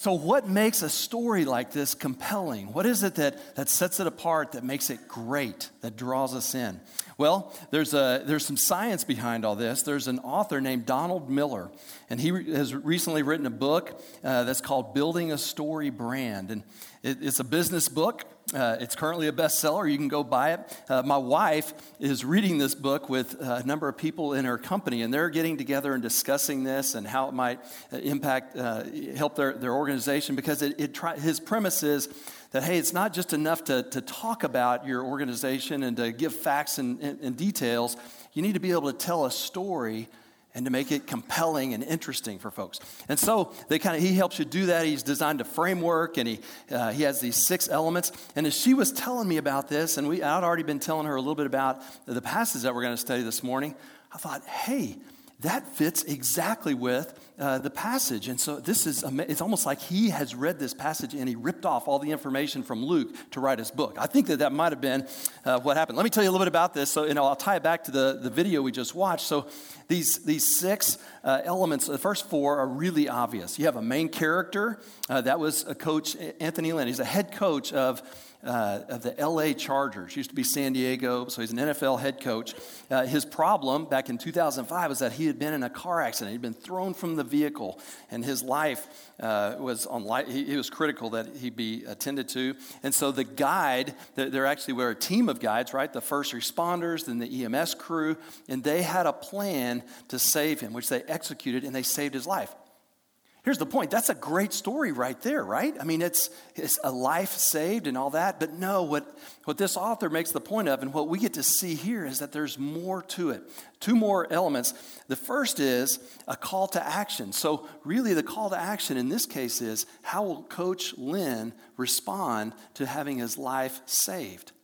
So what makes a story like this compelling? What is it that sets it apart, that makes it great, that draws us in? Well, there's some science behind all this. There's an author named Donald Miller, and he has recently written a book that's called Building a Story Brand. And it's a business book. It's currently a bestseller. You can go buy it. My wife is reading this book with a number of people in her company, and they're getting together and discussing this and how it might impact, help their organization, because his premise is that, hey, it's not just enough to talk about your organization and to give facts and details. You need to be able to tell a story and to make it compelling and interesting for folks. And so he helps you do that. He's designed a framework, and he has these 6 elements. And as she was telling me about this, and I'd already been telling her a little bit about the passage that we're going to study this morning, I thought, hey, that fits exactly with the passage. And so it's almost like he has read this passage and he ripped off all the information from Luke to write his book. I think that might have been what happened. Let me tell you a little bit about this. So, I'll tie it back to the video we just watched. So these 6 elements, the first 4 are really obvious. You have a main character. That was a coach, Anthony Lynn. He's a head coach of the LA Chargers. Used to be San Diego, so he's an NFL head coach. His problem back in 2005 was that he had been in a car accident. He'd been thrown from the vehicle, and his life was on life. It was critical that he be attended to. And so the guide, there actually were a team of guides, right? The first responders, then the EMS crew, and they had a plan to save him, which they executed, and they saved his life. Here's the point. That's a great story right there, right? I mean, it's a life saved and all that. But no, what this author makes the point of, and what we get to see here, is that there's more to it. 2 more elements. The first is a call to action. So really the call to action in this case is, how will Coach Lynn respond to having his life saved?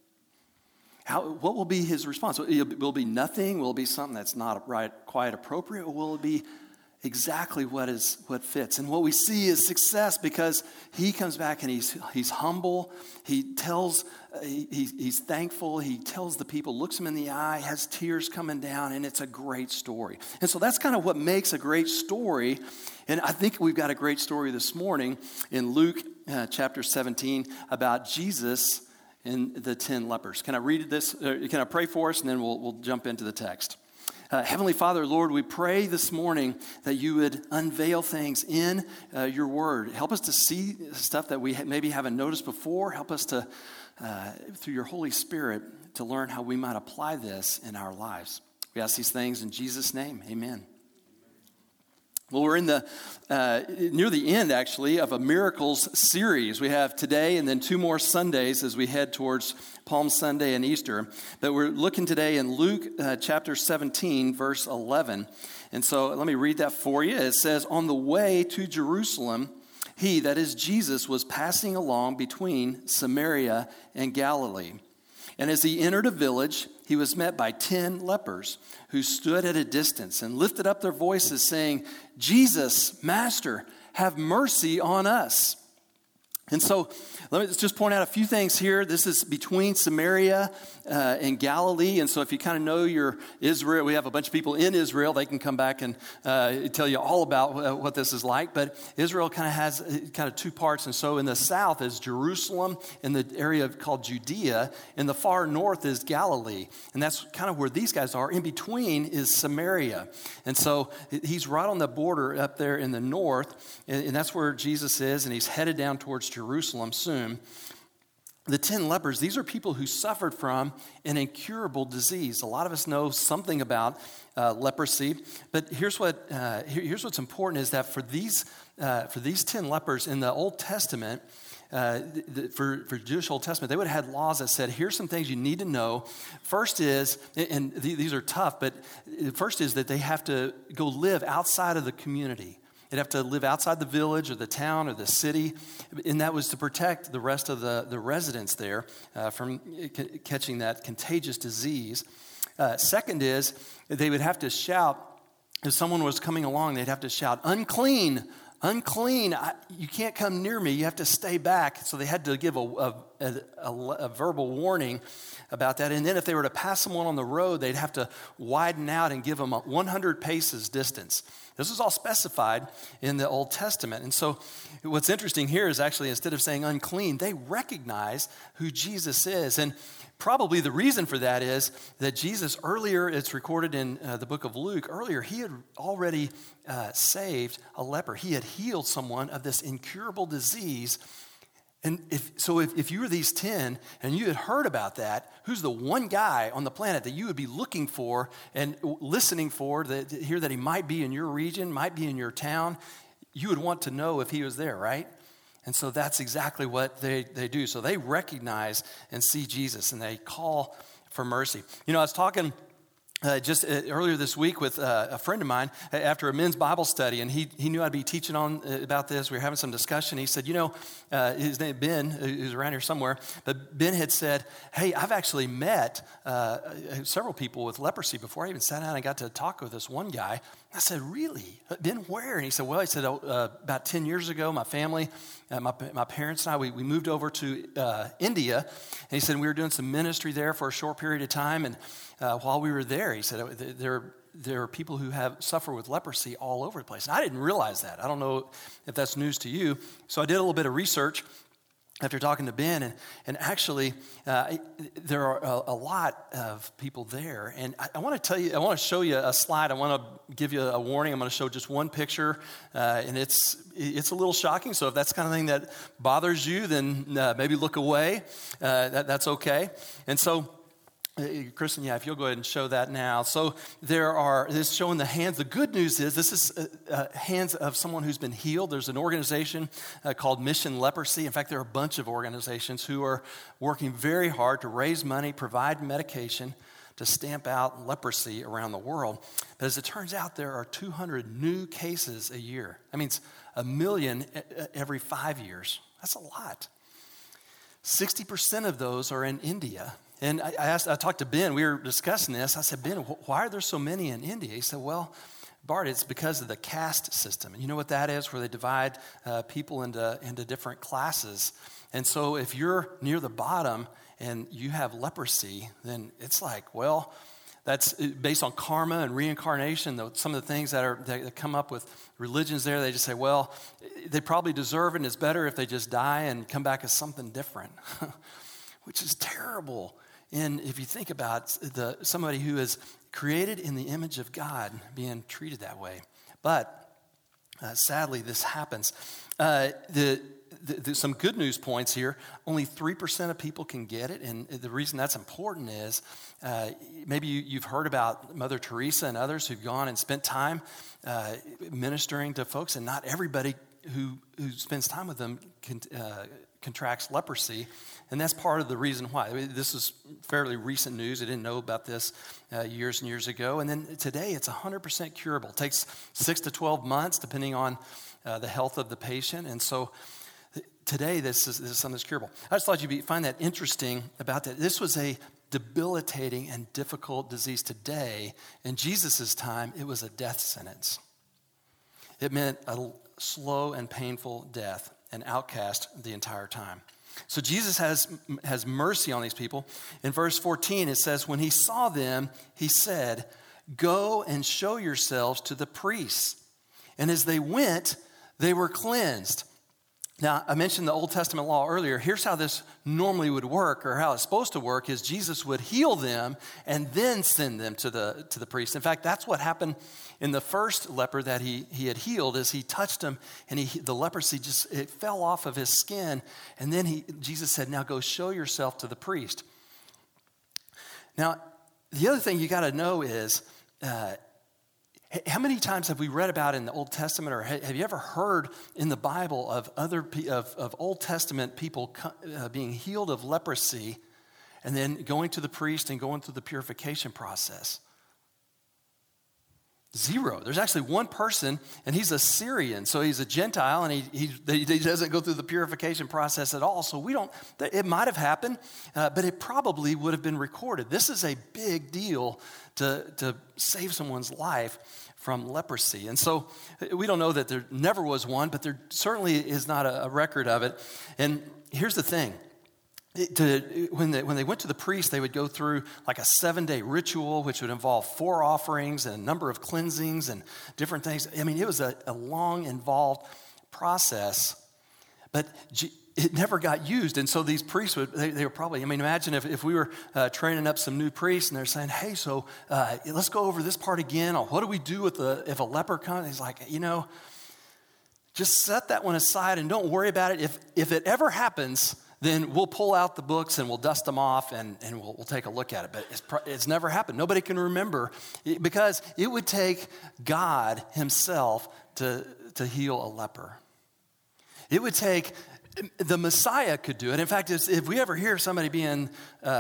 What will be his response? Will it be nothing? Will it be something that's not quite appropriate? Or will it be exactly what fits? And what we see is success, because he comes back and he's humble. He tells, he's thankful. He tells the people, looks them in the eye, has tears coming down, and it's a great story. And so that's kind of what makes a great story. And I think we've got a great story this morning in Luke chapter 17 about Jesus and the 10 lepers. Can I read this? Can I pray for us, and then we'll jump into the text? Heavenly Father, Lord, we pray this morning that you would unveil things in your word. Help us to see stuff that we maybe haven't noticed before. Help us to, through your Holy Spirit, to learn how we might apply this in our lives. We ask these things in Jesus' name. Amen. Well, we're in near the end, actually, of a miracles series. We have today and then 2 more Sundays as we head towards Palm Sunday and Easter. But we're looking today in Luke chapter 17, verse 11. And so let me read that for you. It says, "On the way to Jerusalem, he," that is Jesus, "was passing along between Samaria and Galilee. And as he entered a village, he was met by 10 lepers who stood at a distance and lifted up their voices, saying, 'Jesus, Master, have mercy on us.'" And so let me just point out a few things here. This is between Samaria and Galilee. And so if you kind of know your Israel, we have a bunch of people in Israel. They can come back and tell you all about what this is like. But Israel kind of has 2 parts. And so in the south is Jerusalem, in the area called Judea. In the far north is Galilee. And that's kind of where these guys are. In between is Samaria. And so he's right on the border up there in the north. And that's where Jesus is. And he's headed down towards Jerusalem soon. The 10 lepers, these are people who suffered from an incurable disease. A lot of us know something about leprosy, but here's what's important is that for these 10 lepers in the Old Testament, for Jewish Old Testament, they would have had laws that said, here's some things you need to know. First is, and these are tough, but first is that they have to go live outside of the community. They'd have to live outside the village or the town or the city, and that was to protect the rest of the residents there from catching that contagious disease. Second is they would have to shout, if someone was coming along, they'd have to shout, "Unclean, unclean, you can't come near me, you have to stay back." So they had to give a verbal warning about that. And then if they were to pass someone on the road, they'd have to widen out and give them 100 paces distance. This is all specified in the Old Testament. And so what's interesting here is actually instead of saying unclean, they recognize who Jesus is. And probably the reason for that is that Jesus earlier, it's recorded in the book of Luke, earlier he had already saved a leper. He had healed someone of this incurable disease. And if you were these 10 and you had heard about that, who's the one guy on the planet that you would be looking for and listening for to hear that he might be in your region, might be in your town, you would want to know if he was there, right? And so that's exactly what they do. So they recognize and see Jesus, and they call for mercy. You know, I was talking just earlier this week with a friend of mine after a men's Bible study, and he knew I'd be teaching on about this. We were having some discussion. He said, his name Ben, who's around here somewhere, but Ben had said, hey, I've actually met several people with leprosy before I even sat down and got to talk with this one guy. I said, really? Ben, where? And he said, well, about 10 years ago, my family, my parents and I, we moved over to India. And he said, we were doing some ministry there for a short period of time. And while we were there, he said, there are people who suffer with leprosy all over the place. And I didn't realize that. I don't know if that's news to you. So I did a little bit of research after talking to Ben, and actually, there are a lot of people there. And I want to show you a slide. I want to give you a warning. I'm going to show just one picture, and it's a little shocking. So if that's the kind of thing that bothers you, then maybe look away. That's okay. And so, Kristen, if you'll go ahead and show that now. So this is showing the hands. The good news is this is hands of someone who's been healed. There's an organization called Mission Leprosy. In fact, there are a bunch of organizations who are working very hard to raise money, provide medication to stamp out leprosy around the world. But as it turns out, there are 200 new cases a year. That means 1 million every 5 years. That's a lot. 60% of those are in India. And I talked to Ben, we were discussing this. I said, Ben, why are there so many in India? He said, well, Bart, it's because of the caste system. And you know what that is, where they divide people into different classes. And so if you're near the bottom and you have leprosy, then it's like, well, that's based on karma and reincarnation. Some of the things that come up with religions there, they just say, well, they probably deserve it, and it's better if they just die and come back as something different, which is terrible. And if you think about somebody who is created in the image of God being treated that way. But sadly, this happens. Some good news points here. Only 3% of people can get it. And the reason that's important is maybe you've heard about Mother Teresa and others who've gone and spent time ministering to folks. And not everybody who spends time with them contracts leprosy. And that's part of the reason why. This is fairly recent news. I didn't know about this years and years ago. And then today, it's 100% curable. It takes 6 to 12 months, depending on the health of the patient. And so today, this is something that's curable. I just thought you'd find that interesting about that. This was a debilitating and difficult disease today. In Jesus' time, it was a death sentence. It meant a slow and painful death, an outcast the entire time. So Jesus has mercy on these people. In verse 14, it says, when he saw them, he said, go and show yourselves to the priests. And as they went, they were cleansed. Now, I mentioned the Old Testament law earlier. Here's how this normally would work, or how it's supposed to work, is Jesus would heal them and then send them to the priest. In fact, that's what happened in the first leper that he had healed, is he touched him, and the leprosy it fell off of his skin. And then Jesus said, now go show yourself to the priest. Now, the other thing you got to know is, how many times have we read about in the Old Testament, or have you ever heard in the Bible of of Old Testament people being healed of leprosy and then going to the priest and going through the purification process? Zero. There's actually one person, and he's a Syrian, so he's a Gentile, and he doesn't go through the purification process at all. So it might have happened, but it probably would have been recorded. This is a big deal to save someone's life from leprosy. And so we don't know that there never was one, but there certainly is not a record of it. And here's the thing. when they went to the priest, they would go through like a 7-day ritual, which would involve 4 offerings and a number of cleansings and different things. I mean, it was a long, involved process, but it never got used. And so these priests they were probably, I mean, imagine if we were training up some new priests and they're saying, hey, so let's go over this part again. Or what do we do if a leper comes? He's like, just set that one aside and don't worry about it. If it ever happens, then we'll pull out the books and we'll dust them off and we'll take a look at it. But it's never happened. Nobody can remember because it would take God himself to heal a leper. It would take, the Messiah could do it. In fact, if we ever hear somebody being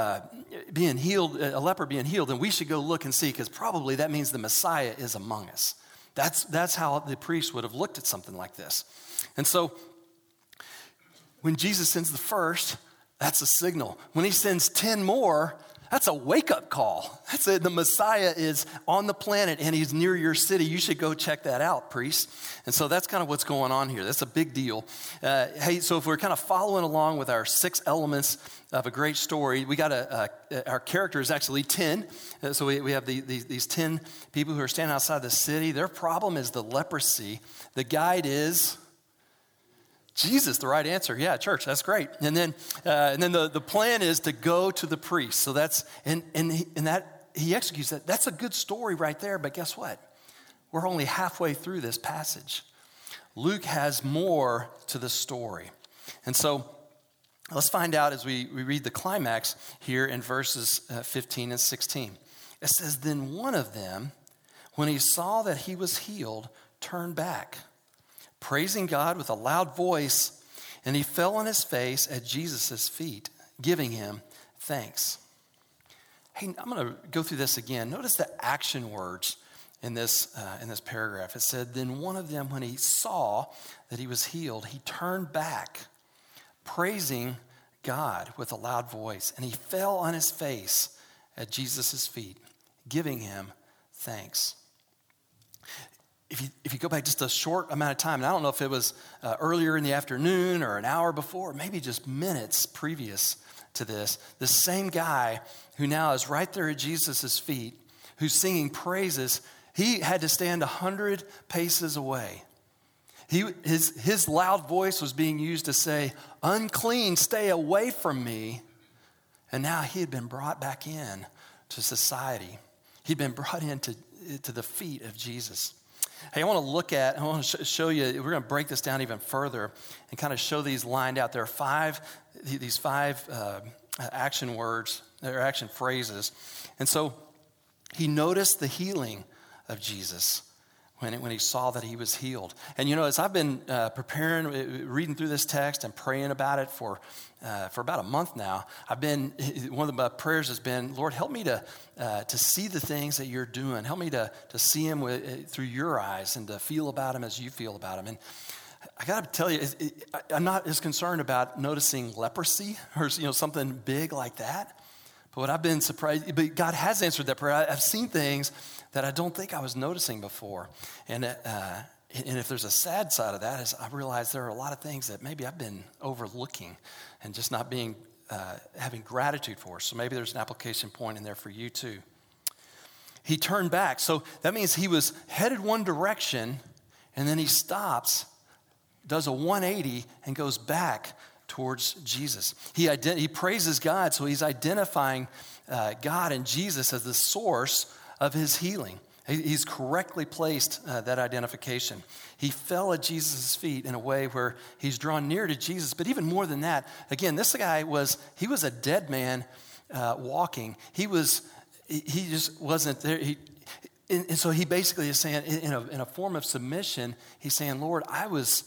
healed, a leper being healed, then we should go look and see, because probably that means the Messiah is among us. That's how the priest would have looked at something like this. And so when Jesus sends the first, that's a signal. When he sends 10 more, that's a wake-up call. That's it. The Messiah is on the planet and he's near your city. You should go check that out, priest. And so that's kind of what's going on here. That's a big deal. Hey, so if we're kind of following along with our 6 elements of a great story, we got our character is actually 10. So we have these 10 people who are standing outside the city. Their problem is the leprosy. The guide is Jesus, the right answer. Yeah, church, that's great. And then the plan is to go to the priest. So that's and that he executes that. That's a good story right there. But guess what? We're only halfway through this passage. Luke has more to the story, and so let's find out as we read the climax here in verses 15 and 16. It says, "Then one of them, when he saw that he was healed, turned back, praising God with a loud voice, and he fell on his face at Jesus' feet, giving him thanks." Hey, I'm going to go through this again. Notice the action words in this paragraph. It said, "Then one of them, when he saw that he was healed, he turned back, praising God with a loud voice, and he fell on his face at Jesus' feet, giving him thanks." If you go back just a short amount of time, and I don't know if it was earlier in the afternoon or an hour before, maybe just minutes previous to this same guy who now is right there at Jesus' feet, who's singing praises, he had to stand 100 paces away. His loud voice was being used to say, "Unclean, stay away from me." And now he had been brought back in to society. He'd been brought into the feet of Jesus. Hey, I want to show you, we're going to break this down even further and kind of show these lined out. There are these five action words, or action phrases. And so he noticed the healing of Jesus when he saw that he was healed. And as I've been reading through this text and praying about it for about a month now, one of my prayers has been, Lord, help me to see the things that you're doing. Help me to see them through your eyes and to feel about them as you feel about them. And I got to tell you, I'm not as concerned about noticing leprosy or something big like that. But what I've been surprised, but God has answered that prayer. I've seen things that I don't think I was noticing before. And if there's a sad side of that, is I realize there are a lot of things that maybe I've been overlooking and just not having gratitude for. So maybe there's an application point in there for you too. He turned back. So that means he was headed one direction, and then he stops, does a 180, and goes back towards Jesus. He praises God, so he's identifying God and Jesus as the source of his healing. He's correctly placed that identification. He fell at Jesus' feet in a way where he's drawn near to Jesus. But even more than that, again, this guy was a dead man walking. He just wasn't there. And so he basically is saying, in a form of submission, he's saying, Lord, I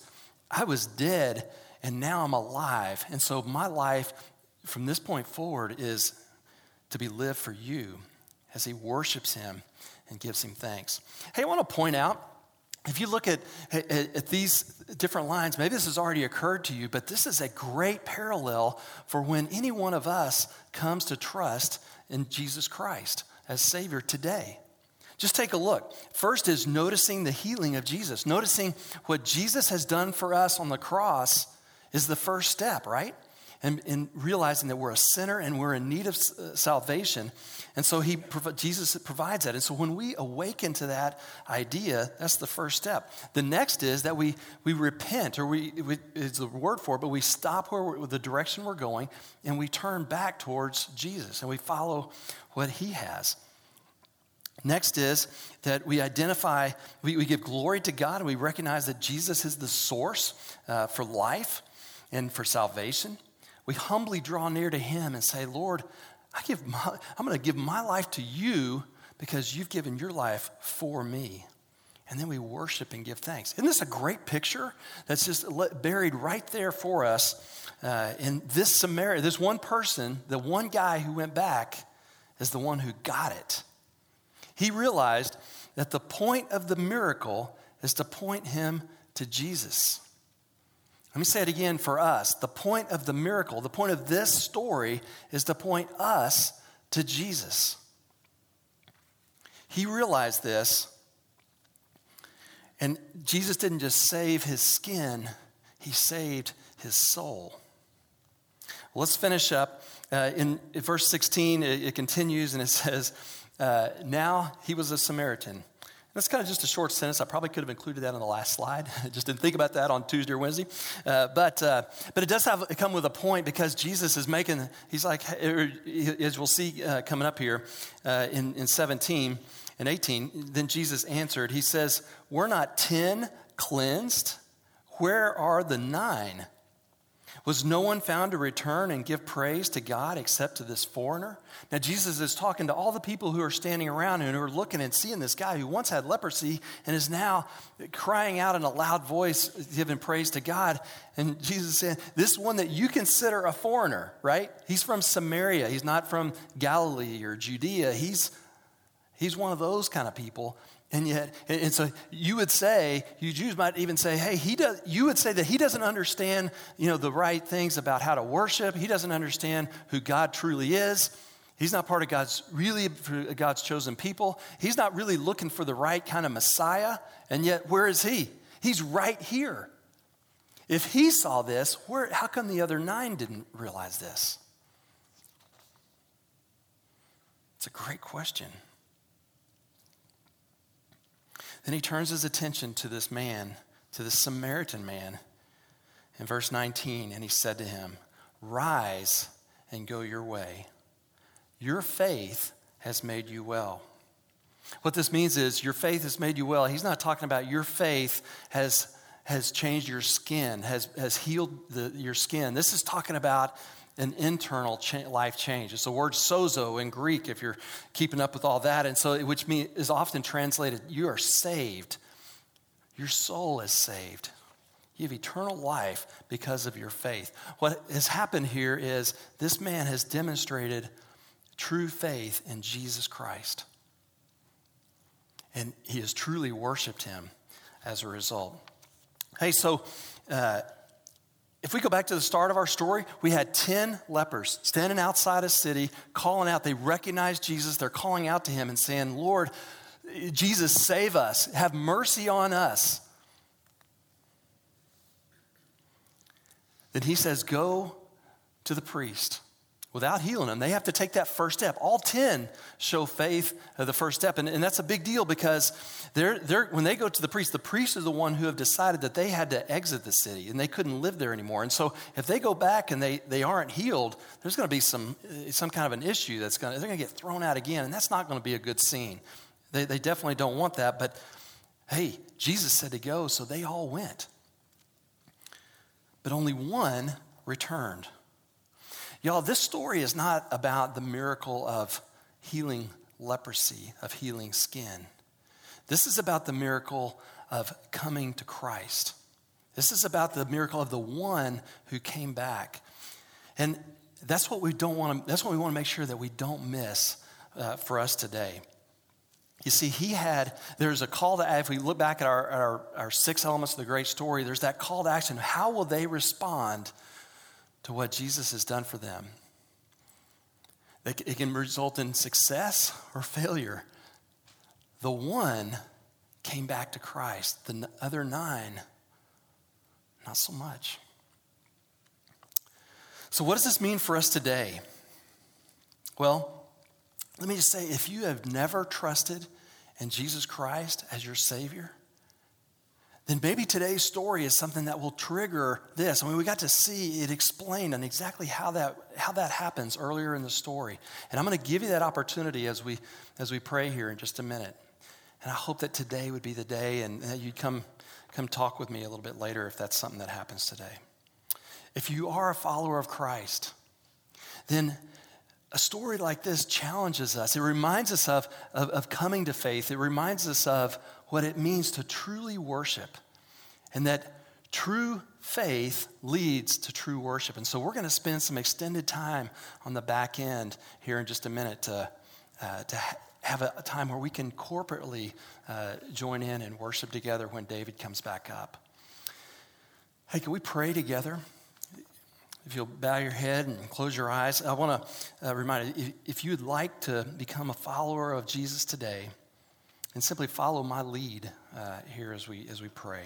was dead, and now I'm alive. And so my life from this point forward is to be lived for you, as he worships him and gives him thanks. Hey, I want to point out, if you look at these different lines, maybe this has already occurred to you, but this is a great parallel for when any one of us comes to trust in Jesus Christ as Savior today. Just take a look. First is noticing the healing of Jesus. Noticing what Jesus has done for us on the cross is the first step, right? and realizing that we're a sinner and we're in need of salvation. And so Jesus provides that. And so when we awaken to that idea, that's the first step. The next is that we repent, or it's the word for it, but we stop with the direction we're going and we turn back towards Jesus and we follow what he has. Next is that we identify, we give glory to God, and we recognize that Jesus is the source for life and for salvation. We humbly draw near to him and say, Lord, I'm going to give my life to you because you've given your life for me. And then we worship and give thanks. Isn't this a great picture that's just buried right there for us? In this one person, the one guy who went back is the one who got it. He realized that the point of the miracle is to point him to Jesus. Let me say it again for us. The point of the miracle, the point of this story is to point us to Jesus. He realized this, and Jesus didn't just save his skin, he saved his soul. Well, let's finish up. In verse 16, it continues and it says, now he was a Samaritan. That's kind of just a short sentence. I probably could have included that on the last slide. I just didn't think about that on Tuesday or Wednesday. But it does come with a point, because Jesus is he's like, as we'll see coming up here in 17 and 18, then Jesus answered, he says, were not 10 cleansed? Where are the 9? Was no one found to return and give praise to God except to this foreigner? Now, Jesus is talking to all the people who are standing around and who are looking and seeing this guy who once had leprosy and is now crying out in a loud voice, giving praise to God. And Jesus said, this one that you consider a foreigner, right? He's from Samaria. He's not from Galilee or Judea. He's one of those kind of people. And yet, and so you would say, you Jews might even say, hey, you would say that he doesn't understand, the right things about how to worship. He doesn't understand who God truly is. He's not part of God's chosen people. He's not really looking for the right kind of Messiah. And yet, where is he? He's right here. If he saw this, how come the other 9 didn't realize this? It's a great question. Then he turns his attention to this man, to this Samaritan man, in verse 19, and he said to him, rise and go your way. Your faith has made you well. What this means is your faith has made you well. He's not talking about your faith has changed your skin, has healed your skin. This is talking about an internal life change. It's the word sozo in Greek, if you're keeping up with all that. And so, which is often translated, you are saved. Your soul is saved. You have eternal life because of your faith. What has happened here is this man has demonstrated true faith in Jesus Christ. And he has truly worshiped him as a result. Hey, so if we go back to the start of our story, we had 10 lepers standing outside a city, calling out. They recognized Jesus. They're calling out to him and saying, Lord, Jesus, save us. Have mercy on us. Then he says, go to the priest. Without healing them, they have to take that first step. All 10 show faith of the first step. And that's a big deal, because when they go to the priest is the one who have decided that they had to exit the city and they couldn't live there anymore. And so if they go back and they aren't healed, there's going to be some kind of an issue they're going to get thrown out again. And that's not going to be a good scene. They definitely don't want that. But hey, Jesus said to go, so they all went. But only one returned. Y'all, this story is not about the miracle of healing leprosy, of healing skin. This is about the miracle of coming to Christ. This is about the miracle of the one who came back. And that's what we want to make sure that we don't miss for us today. You see, there's a call to action. If we look back at our 6 elements of the great story, there's that call to action. How will they respond to what Jesus has done for them? It can result in success or failure. The one came back to Christ. The other 9, not so much. So what does this mean for us today? Well, let me just say, if you have never trusted in Jesus Christ as your Savior, then maybe today's story is something that will trigger this. I mean, we got to see it explained and exactly how that happens earlier in the story. And I'm going to give you that opportunity as we pray here in just a minute. And I hope that today would be the day, and that you'd come talk with me a little bit later if that's something that happens today. If you are a follower of Christ, then a story like this challenges us. It reminds us of coming to faith. It reminds us of what it means to truly worship, and that true faith leads to true worship. And so we're going to spend some extended time on the back end here in just a minute to have a time where we can corporately join in and worship together when David comes back up. Hey, can we pray together? If you'll bow your head and close your eyes, I want to remind you, if you'd like to become a follower of Jesus today, and simply follow my lead here as we pray.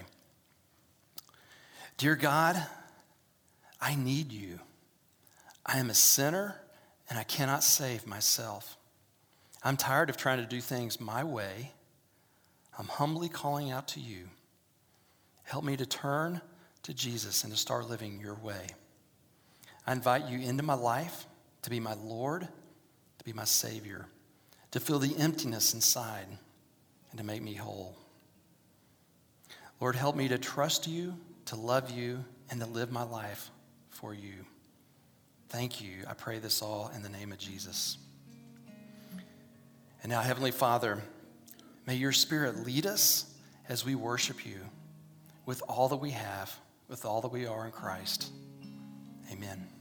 Dear God, I need you. I am a sinner, and I cannot save myself. I'm tired of trying to do things my way. I'm humbly calling out to you. Help me to turn to Jesus and to start living your way. I invite you into my life to be my Lord, to be my Savior, to fill the emptiness inside, and to make me whole. Lord, help me to trust you, to love you, and to live my life for you. Thank you. I pray this all in the name of Jesus. And now, Heavenly Father, may your Spirit lead us as we worship you with all that we have, with all that we are in Christ. Amen.